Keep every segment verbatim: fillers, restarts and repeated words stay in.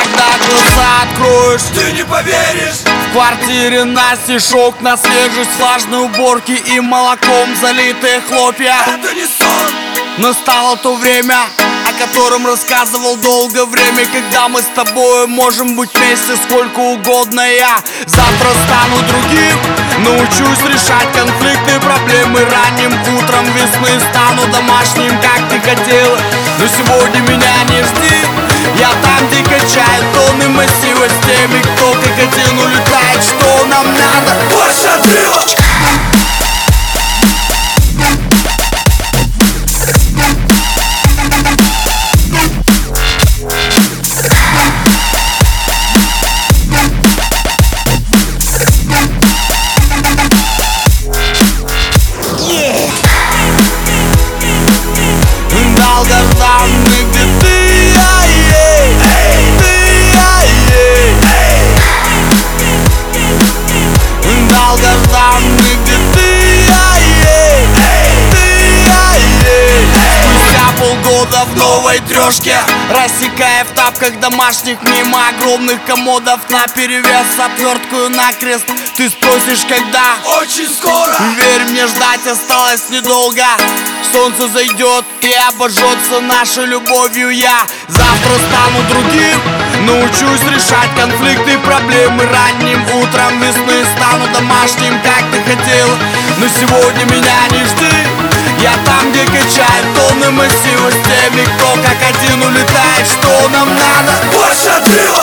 когда глаза откроешь, ты не поверишь. в квартире на стишок, на свежесть влажной уборки и молоком залитые хлопья. Это не сон. Настало то время, о котором рассказывал долгое время, когда мы с тобой можем быть вместе сколько угодно. Я завтра стану другим, научусь решать конфликты, проблемы ранним утром весны. Стану домашним, как ты хотела, но сегодня меня не жди. Я там, где качают тонны массива с теми, кто как один улетает. Что нам надо? Больше отрыва. Долгожданный, где ты, я, ей, ты, я, ей. Долгожданный, где ты, я, ей, ты, я, ей. Спустя полгода в новой трешке, рассекая в тапках домашних мимо огромных комодов наперевес отверткую накрест. Ты спросишь, когда? Очень скоро. Верь мне, ждать осталось недолго. Солнце зайдет и обожжется нашей любовью. Я завтра стану другим, научусь решать конфликты, проблемы ранним утром весны. Стану домашним, как ты хотел, но сегодня меня не жди. Я там, где качают тонны массива с теми, кто как один улетает. Что нам надо? Больше отрыва.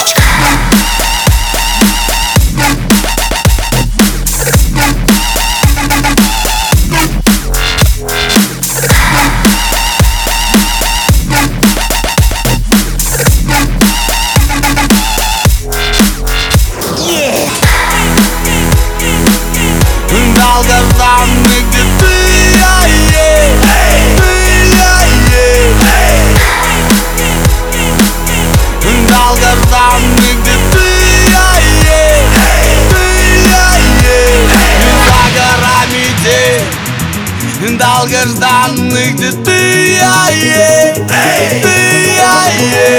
Долгожданный, где ты, я, ей, ты, я, ей. Долгожданный, где ты, я, ей, ты, я, ей. За горами день долгожданный, где ты, я, ей, ты, я, ей.